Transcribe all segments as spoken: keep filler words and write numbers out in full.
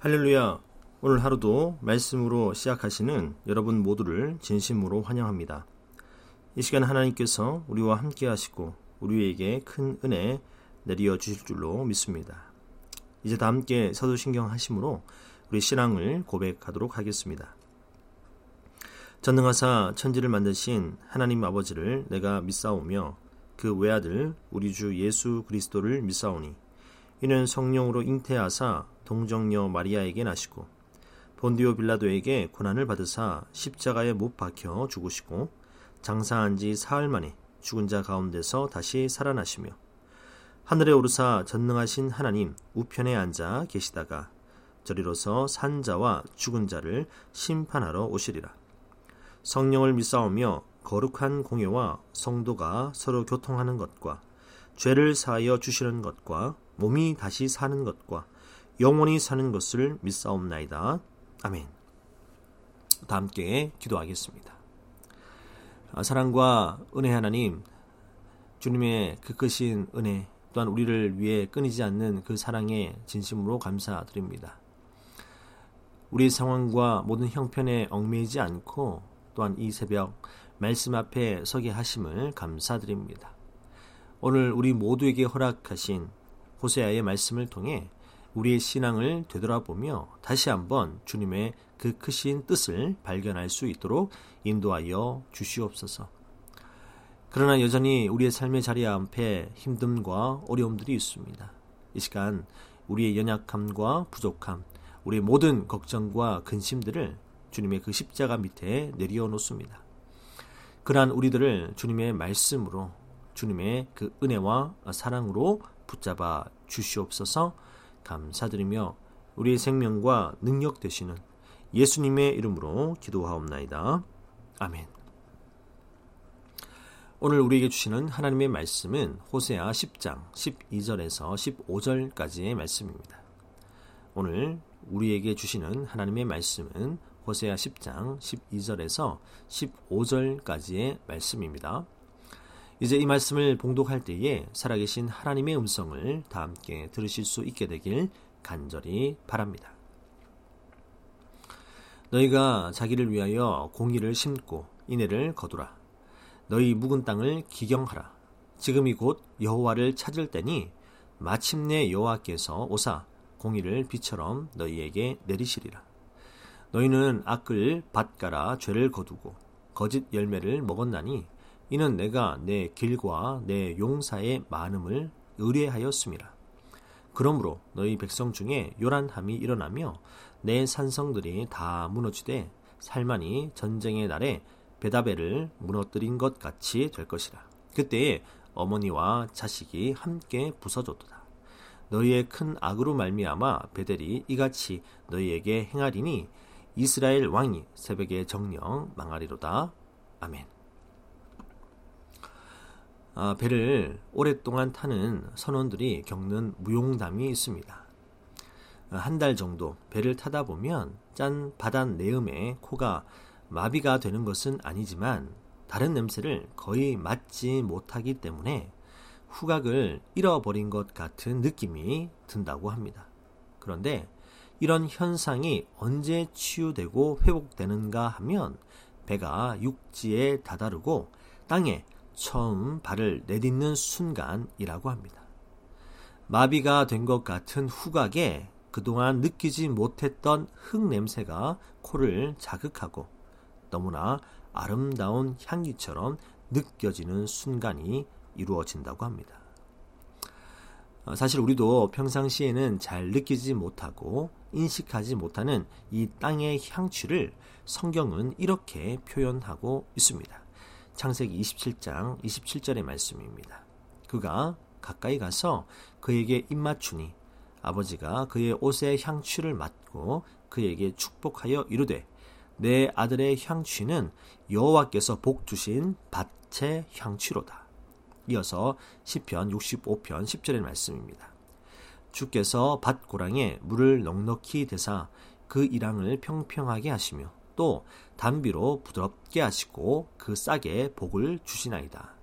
할렐루야. 오늘 하루도 말씀으로 시작하시는 여러분 모두를 진심으로 환영합니다. 이 시간 하나님께서 우리와 함께 하시고 우리에게 큰 은혜 내려 주실 줄로 믿습니다. 이제 다 함께 사도신경 하심으로 우리 신앙을 고백하도록 하겠습니다. 전능하사 천지를 만드신 하나님 아버지를 내가 믿사오며 그 외아들 우리 주 예수 그리스도를 믿사오니 이는 성령으로 잉태하사 동정녀 마리아에게 나시고 본디오 빌라도에게 고난을 받으사 십자가에 못 박혀 죽으시고 장사한 지 사흘 만에 죽은 자 가운데서 다시 살아나시며 하늘에 오르사 전능하신 하나님 우편에 앉아 계시다가 저리로서 산 자와 죽은 자를 심판하러 오시리라. 성령을 믿사오며 거룩한 공예와 성도가 서로 교통하는 것과 죄를 사하여 주시는 것과 몸이 다시 사는 것과 영원히 사는 것을 믿사옵나이다. 아멘. 다 함께 기도하겠습니다. 사랑과 은혜 하나님, 주님의 그 크신 은혜 또한 우리를 위해 끊이지 않는 그 사랑에 진심으로 감사드립니다. 우리의 상황과 모든 형편에 얽매이지 않고 또한 이 새벽 말씀 앞에 서게 하심을 감사드립니다. 오늘 우리 모두에게 허락하신 호세아의 말씀을 통해 우리의 신앙을 되돌아보며 다시 한번 주님의 그 크신 뜻을 발견할 수 있도록 인도하여 주시옵소서. 그러나 여전히 우리의 삶의 자리 앞에 힘듦과 어려움들이 있습니다. 이 시간 우리의 연약함과 부족함, 우리의 모든 걱정과 근심들을 주님의 그 십자가 밑에 내려놓습니다. 그러한 우리들을 주님의 말씀으로, 주님의 그 은혜와 사랑으로 붙잡아 주시옵소서. 감사드리며 우리의 생명과 능력 되시는 예수님의 이름으로 기도하옵나이다. 아멘. 오늘 우리에게 주시는 하나님의 말씀은 호세아 십 장 십이 절에서 십오 절까지의 말씀입니다. 오늘 우리에게 주시는 하나님의 말씀은 호세아 십 장 십이 절에서 십오 절까지의 말씀입니다. 이제 이 말씀을 봉독할 때에 살아계신 하나님의 음성을 다 함께 들으실 수 있게 되길 간절히 바랍니다. 너희가 자기를 위하여 공의를 심고 인애를 거두라. 너희 묵은 땅을 기경하라. 지금이 곧 여호와를 찾을 때니 마침내 여호와께서 오사 공의를 비처럼 너희에게 내리시리라. 너희는 악을 밭가라 죄를 거두고 거짓 열매를 먹었나니 이는 내가 내 길과 내 용사의 많음을 의뢰하였음이라. 그러므로 너희 백성 중에 요란함이 일어나며 내 산성들이 다 무너지되 살만이 전쟁의 날에 베다벨을 무너뜨린 것 같이 될 것이라. 그때에 어머니와 자식이 함께 부서졌도다. 너희의 큰 악으로 말미암아 베델이 이같이 너희에게 행하리니 이스라엘 왕이 새벽에 정령 망하리로다. 아멘. 아, 배를 오랫동안 타는 선원들이 겪는 무용담이 있습니다. 한 달 정도 배를 타다 보면 짠 바단 내음에 코가 마비가 되는 것은 아니지만 다른 냄새를 거의 맡지 못하기 때문에 후각을 잃어버린 것 같은 느낌이 든다고 합니다. 그런데 이런 현상이 언제 치유되고 회복되는가 하면 배가 육지에 다다르고 땅에 처음 발을 내딛는 순간이라고 합니다. 마비가 된 것 같은 후각에 그동안 느끼지 못했던 흙냄새가 코를 자극하고 너무나 아름다운 향기처럼 느껴지는 순간이 이루어진다고 합니다. 사실 우리도 평상시에는 잘 느끼지 못하고 인식하지 못하는 이 땅의 향취를 성경은 이렇게 표현하고 있습니다. 창세기 이십칠 장 이십칠 절의 말씀입니다. 그가 가까이 가서 그에게 입맞추니 아버지가 그의 옷의 향취를 맡고 그에게 축복하여 이르되 내 아들의 향취는 여호와께서 복 주신 밭의 향취로다. 이어서 시편 육십오 편 십 절의 말씀입니다. 주께서 밭 고랑에 물을 넉넉히 대사 그 이랑을 평평하게 하시며 또 단비로 부드럽게 하시고 그 싹에 복을 주시나이다.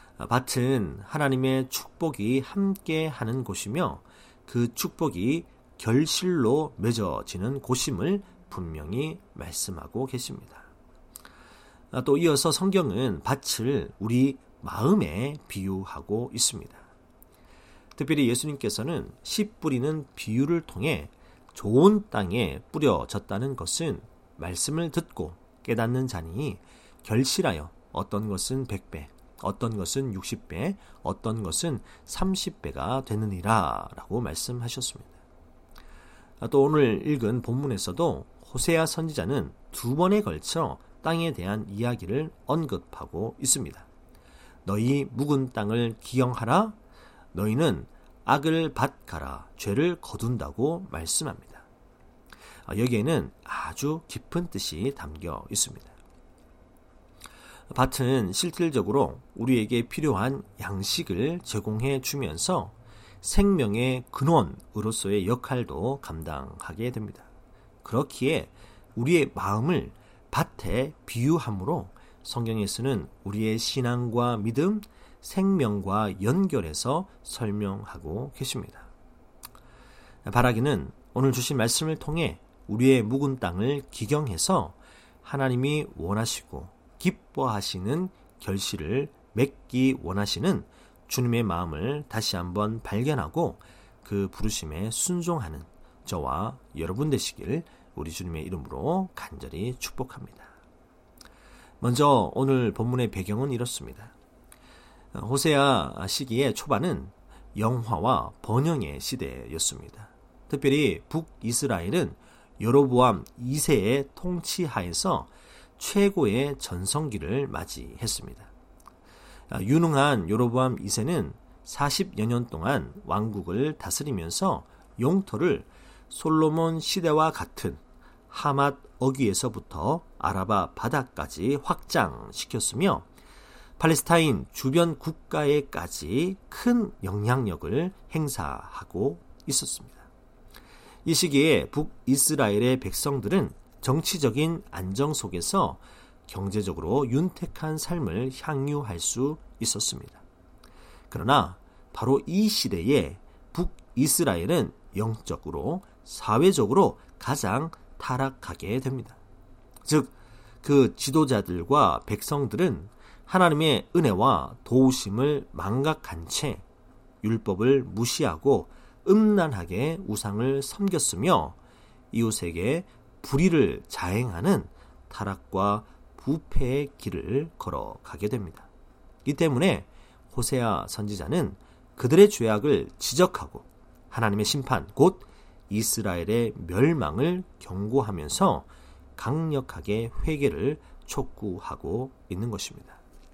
밭은 하나님의 축복이 함께 하는 곳이며 그 축복이 결실로 맺어지는 곳임을 분명히 말씀하고 계십니다. 또 이어서 성경은 밭을 우리 마음에 비유하고 있습니다. 특별히 예수님께서는 씨 뿌리는 비유를 통해 좋은 땅에 뿌려졌다는 것은 말씀을 듣고 깨닫는 자니 결실하여 어떤 것은 백 배, 어떤 것은 육십 배, 어떤 것은 삼십 배가 되느니라 라고 말씀하셨습니다. 또 오늘 읽은 본문에서도 호세아 선지자는 두 번에 걸쳐 땅에 대한 이야기를 언급하고 있습니다. 너희 묵은 땅을 기경하라. 너희는 악을 밭가라. 죄를 거둔다고 말씀합니다. 여기에는 아주 깊은 뜻이 담겨 있습니다. 밭은 실질적으로 우리에게 필요한 양식을 제공해 주면서 생명의 근원으로서의 역할도 감당하게 됩니다. 그렇기에 우리의 마음을 밭에 비유함으로 성경에서는 우리의 신앙과 믿음, 생명과 연결해서 설명하고 계십니다. 바라기는 오늘 주신 말씀을 통해 우리의 묵은 땅을 기경해서 하나님이 원하시고 기뻐하시는 결실을 맺기 원하시는 주님의 마음을 다시 한번 발견하고 그 부르심에 순종하는 저와 여러분 되시길 우리 주님의 이름으로 간절히 축복합니다. 먼저 오늘 본문의 배경은 이렇습니다. 호세아 시기의 초반은 영화와 번영의 시대였습니다. 특별히 북이스라엘은 여로보암 이 세의 통치하에서 최고의 전성기를 맞이했습니다. 유능한 여로보암 이 세는 사십여 년 동안 왕국을 다스리면서 영토를 솔로몬 시대와 같은 하맛 어귀에서부터 아라바 바다까지 확장시켰으며 팔레스타인 주변 국가에까지 큰 영향력을 행사하고 있었습니다. 이 시기에 북이스라엘의 백성들은 정치적인 안정 속에서 경제적으로 윤택한 삶을 향유할 수 있었습니다. 그러나 바로 이 시대에 북이스라엘은 영적으로, 사회적으로 가장 타락하게 됩니다. 즉, 그 지도자들과 백성들은 하나님의 은혜와 도우심을 망각한 채 율법을 무시하고 음란하게 우상을 섬겼으며 이웃에게 불의를 자행하는 타락과 부패의 길을 걸어가게 됩니다. 이 때문에 호세아 선지자는 그들의 죄악을 지적하고 하나님의 심판, 곧 이스라엘의 멸망을 경고하면서 강력하게 회개를 촉구하고 있는 것입니다.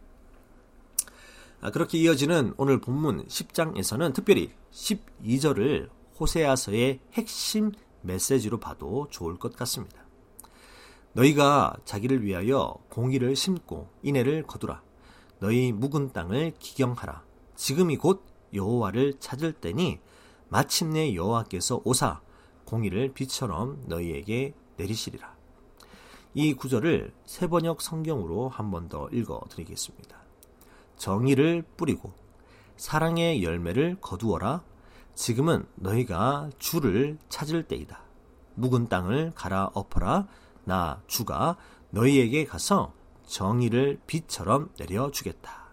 그렇게 이어지는 오늘 본문 십 장에서는 특별히 십이 절을 호세아서의 핵심 메시지로 봐도 좋을 것 같습니다. 너희가 자기를 위하여 공의를 심고 인애를 거두라. 너희 묵은 땅을 기경하라. 지금이 곧 여호와를 찾을 때니 마침내 여호와께서 오사 공의를 비처럼 너희에게 내리시리라. 이 구절을 새번역 성경으로 한 번 더 읽어드리겠습니다. 정의를 뿌리고 사랑의 열매를 거두어라. 지금은 너희가 주를 찾을 때이다. 묵은 땅을 갈아엎어라. 나 주가 너희에게 가서 정의를 비처럼 내려주겠다.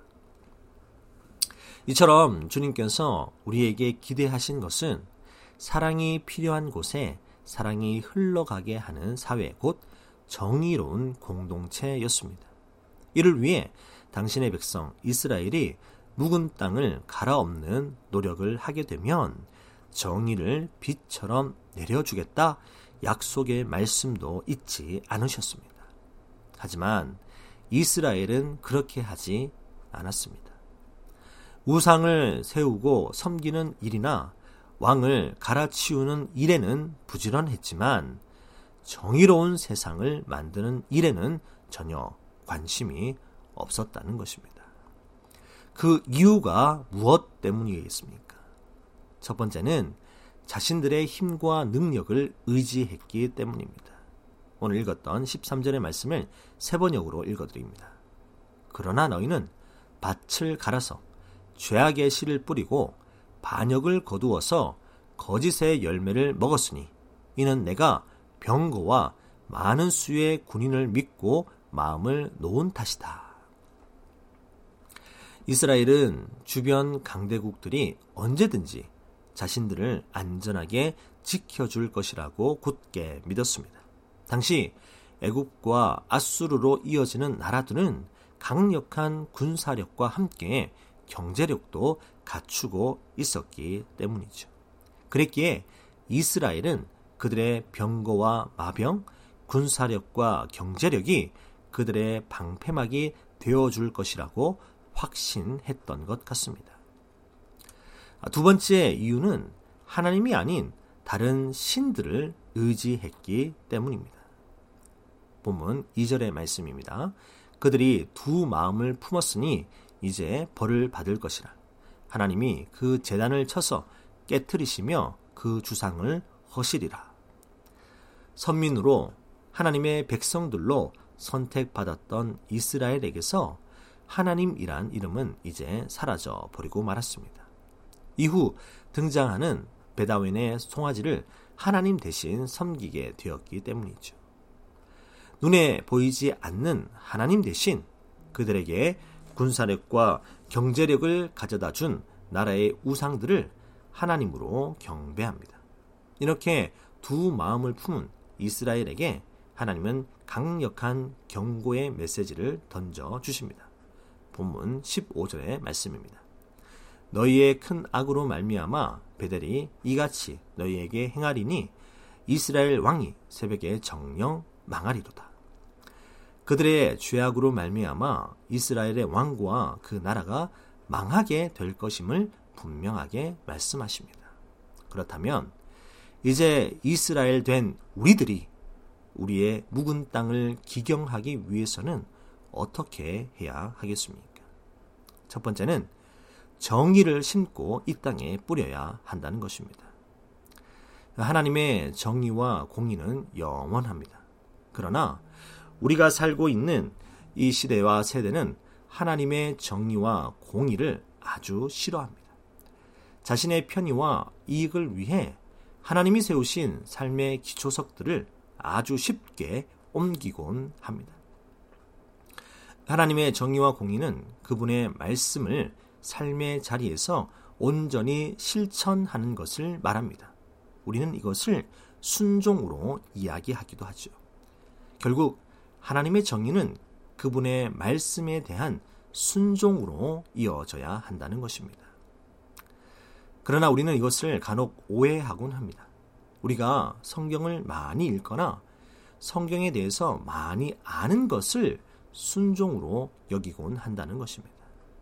이처럼 주님께서 우리에게 기대하신 것은 사랑이 필요한 곳에 사랑이 흘러가게 하는 사회, 곧 정의로운 공동체였습니다. 이를 위해 당신의 백성 이스라엘이 묵은 땅을 갈아엎는 노력을 하게 되면 정의를 빛처럼 내려주겠다 약속의 말씀도 잊지 않으셨습니다. 하지만 이스라엘은 그렇게 하지 않았습니다. 우상을 세우고 섬기는 일이나 왕을 갈아치우는 일에는 부지런했지만 정의로운 세상을 만드는 일에는 전혀 관심이 없었다는 것입니다. 그 이유가 무엇 때문이겠습니까? 첫 번째는 자신들의 힘과 능력을 의지했기 때문입니다. 오늘 읽었던 십삼 절의 말씀을 세 번역으로 읽어드립니다. 그러나 너희는 밭을 갈아서 죄악의 씨를 뿌리고 반역을 거두어서 거짓의 열매를 먹었으니 이는 내가 병거와 많은 수의 군인을 믿고 마음을 놓은 탓이다. 이스라엘은 주변 강대국들이 언제든지 자신들을 안전하게 지켜줄 것이라고 굳게 믿었습니다. 당시 애굽과 아수르로 이어지는 나라들은 강력한 군사력과 함께 경제력도 갖추고 있었기 때문이죠. 그랬기에 이스라엘은 그들의 병거와 마병, 군사력과 경제력이 그들의 방패막이 되어줄 것이라고 확신했던 것 같습니다. 두 번째 이유는 하나님이 아닌 다른 신들을 의지했기 때문입니다. 본문 이 절의 말씀입니다. 그들이 두 마음을 품었으니 이제 벌을 받을 것이라. 하나님이 그 제단을 쳐서 깨트리시며 그 주상을 허시리라. 선민으로 하나님의 백성들로 선택받았던 이스라엘에게서 하나님이란 이름은 이제 사라져 버리고 말았습니다. 이후 등장하는 베다웬의 송아지를 하나님 대신 섬기게 되었기 때문이죠. 눈에 보이지 않는 하나님 대신 그들에게 군사력과 경제력을 가져다 준 나라의 우상들을 하나님으로 경배합니다. 이렇게 두 마음을 품은 이스라엘에게 하나님은 강력한 경고의 메시지를 던져주십니다. 본문 십오 절의 말씀입니다. 너희의 큰 악으로 말미암아 베델이 이같이 너희에게 행하리니 이스라엘 왕이 새벽에 정령 망하리로다. 그들의 죄악으로 말미암아 이스라엘의 왕과 그 나라가 망하게 될 것임을 분명하게 말씀하십니다. 그렇다면 이제 이스라엘 된 우리들이 우리의 묵은 땅을 기경하기 위해서는 어떻게 해야 하겠습니까? 첫 번째는 정의를 심고 이 땅에 뿌려야 한다는 것입니다. 하나님의 정의와 공의는 영원합니다. 그러나 우리가 살고 있는 이 시대와 세대는 하나님의 정의와 공의를 아주 싫어합니다. 자신의 편의와 이익을 위해 하나님이 세우신 삶의 기초석들을 아주 쉽게 옮기곤 합니다. 하나님의 정의와 공의는 그분의 말씀을 삶의 자리에서 온전히 실천하는 것을 말합니다. 우리는 이것을 순종으로 이야기하기도 하죠. 결국 하나님의 정의는 그분의 말씀에 대한 순종으로 이어져야 한다는 것입니다. 그러나 우리는 이것을 간혹 오해하곤 합니다. 우리가 성경을 많이 읽거나 성경에 대해서 많이 아는 것을 순종으로 여기곤 한다는 것입니다.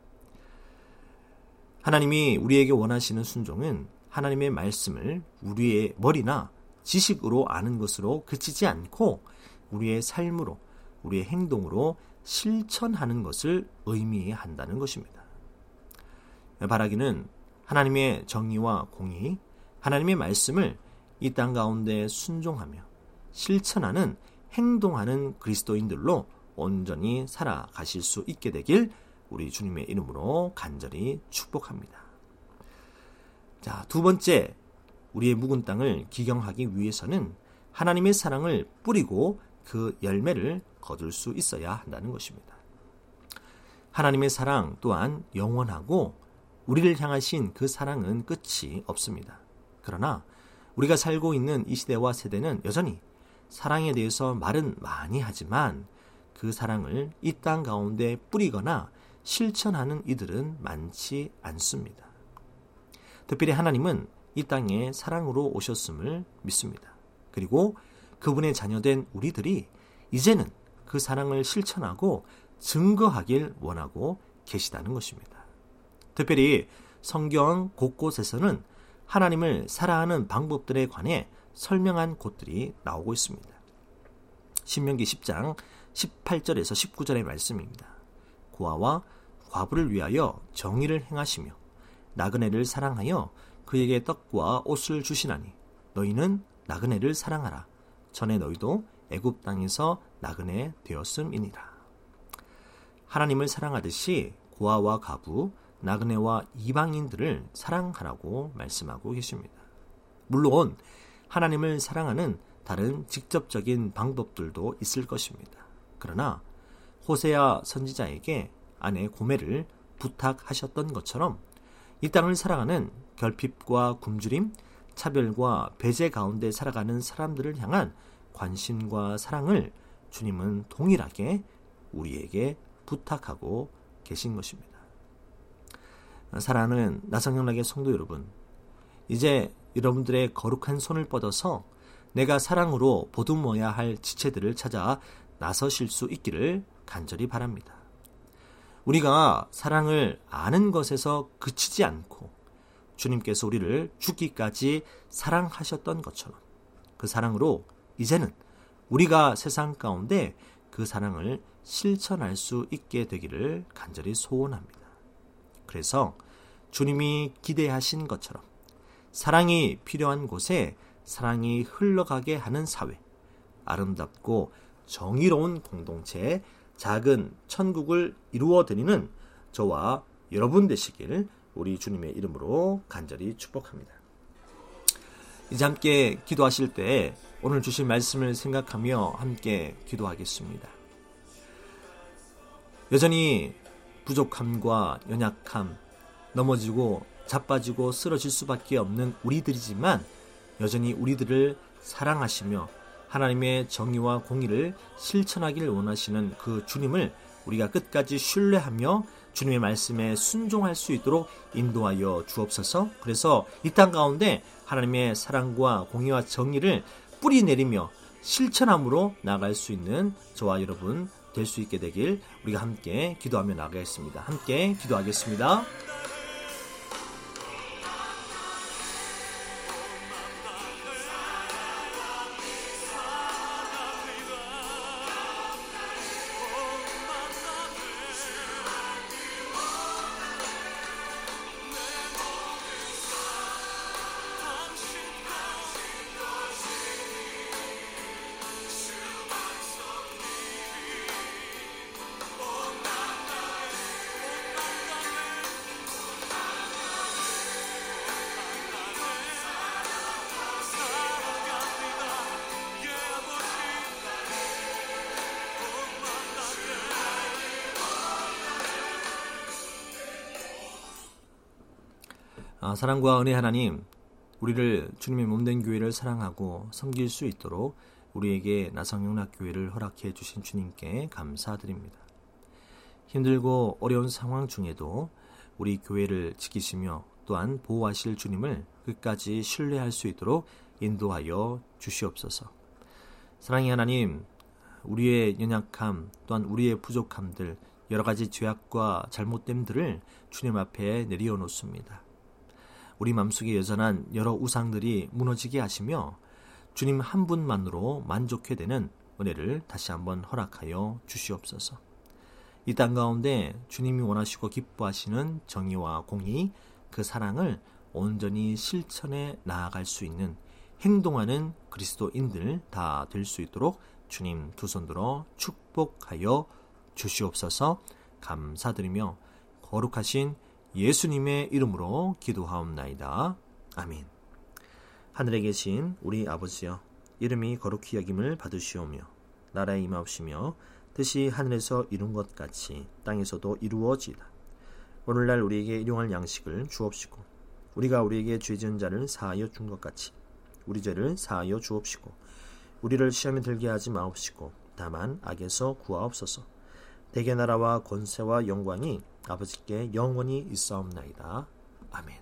하나님이 우리에게 원하시는 순종은 하나님의 말씀을 우리의 머리나 지식으로 아는 것으로 그치지 않고 우리의 삶으로, 우리의 행동으로 실천하는 것을 의미한다는 것입니다. 바라기는 하나님의 정의와 공의, 하나님의 말씀을 이 땅 가운데 순종하며 실천하는, 행동하는 그리스도인들로 온전히 살아가실 수 있게 되길 우리 주님의 이름으로 간절히 축복합니다. 자, 두 번째, 우리의 묵은 땅을 기경하기 위해서는 하나님의 사랑을 뿌리고 그 열매를 거둘 수 있어야 한다는 것입니다. 하나님의 사랑 또한 영원하고 우리를 향하신 그 사랑은 끝이 없습니다. 그러나 우리가 살고 있는 이 시대와 세대는 여전히 사랑에 대해서 말은 많이 하지만 그 사랑을 이 땅 가운데 뿌리거나 실천하는 이들은 많지 않습니다. 특별히 하나님은 이 땅에 사랑으로 오셨음을 믿습니다. 그리고 그분의 자녀된 우리들이 이제는 그 사랑을 실천하고 증거하길 원하고 계시다는 것입니다. 특별히 성경 곳곳에서는 하나님을 사랑하는 방법들에 관해 설명한 곳들이 나오고 있습니다. 신명기 십 장 십팔 절에서 십구 절의 말씀입니다. 고아와 과부를 위하여 정의를 행하시며 나그네를 사랑하여 그에게 떡과 옷을 주시나니 너희는 나그네를 사랑하라. 전에 너희도 애굽 땅에서 나그네 되었음이니라. 하나님을 사랑하듯이 고아와 과부, 나그네와 이방인들을 사랑하라고 말씀하고 계십니다. 물론 하나님을 사랑하는 다른 직접적인 방법들도 있을 것입니다. 그러나 호세아 선지자에게 아내 고멜을 부탁하셨던 것처럼 이 땅을 살아가는 결핍과 굶주림, 차별과 배제 가운데 살아가는 사람들을 향한 관심과 사랑을 주님은 동일하게 우리에게 부탁하고 계신 것입니다. 사랑하는 나성영락의 성도 여러분, 이제 여러분들의 거룩한 손을 뻗어서 내가 사랑으로 보듬어야 할 지체들을 찾아 나서실 수 있기를 간절히 바랍니다. 우리가 사랑을 아는 것에서 그치지 않고 주님께서 우리를 죽기까지 사랑하셨던 것처럼 그 사랑으로 이제는 우리가 세상 가운데 그 사랑을 실천할 수 있게 되기를 간절히 소원합니다. 그래서 주님이 기대하신 것처럼 사랑이 필요한 곳에 사랑이 흘러가게 하는 사회, 아름답고 정의로운 공동체, 작은 천국을 이루어드리는 저와 여러분 되시길 우리 주님의 이름으로 간절히 축복합니다. 이제 함께 기도하실 때 오늘 주신 말씀을 생각하며 함께 기도하겠습니다. 여전히 부족함과 연약함, 넘어지고 자빠지고 쓰러질 수밖에 없는 우리들이지만 여전히 우리들을 사랑하시며 하나님의 정의와 공의를 실천하기를 원하시는 그 주님을 우리가 끝까지 신뢰하며 주님의 말씀에 순종할 수 있도록 인도하여 주옵소서. 그래서 이 땅 가운데 하나님의 사랑과 공의와 정의를 뿌리 내리며 실천함으로 나아갈 수 있는 저와 여러분 될 수 있게 되길 우리가 함께 기도하며 나가겠습니다. 함께 기도하겠습니다. 아, 사랑과 은혜 하나님, 우리를 주님의 몸된 교회를 사랑하고 섬길 수 있도록 우리에게 나성영락교회를 허락해 주신 주님께 감사드립니다. 힘들고 어려운 상황 중에도 우리 교회를 지키시며 또한 보호하실 주님을 끝까지 신뢰할 수 있도록 인도하여 주시옵소서. 사랑의 하나님, 우리의 연약함 또한 우리의 부족함들 여러 가지 죄악과 잘못됨들을 주님 앞에 내려놓습니다. 우리 마음속에 여전한 여러 우상들이 무너지게 하시며 주님 한 분만으로 만족해 되는 은혜를 다시 한번 허락하여 주시옵소서. 이 땅 가운데 주님이 원하시고 기뻐하시는 정의와 공의, 그 사랑을 온전히 실천해 나아갈 수 있는 행동하는 그리스도인들 다 될 수 있도록 주님 두 손 들어 축복하여 주시옵소서. 감사드리며 거룩하신 예수님의 이름으로 기도하옵나이다. 아멘. 하늘에 계신 우리 아버지여, 이름이 거룩히 여김을 받으시오며 나라에 임하옵시며 뜻이 하늘에서 이룬 것 같이 땅에서도 이루어지이다. 오늘날 우리에게 일용할 양식을 주옵시고 우리가 우리에게 죄 지은 자를 사하여 준 것 같이 우리 죄를 사하여 주옵시고 우리를 시험에 들게 하지 마옵시고 다만 악에서 구하옵소서. 대개 나라와 권세와 영광이 아버지께 영원히 있사옵나이다. 아멘.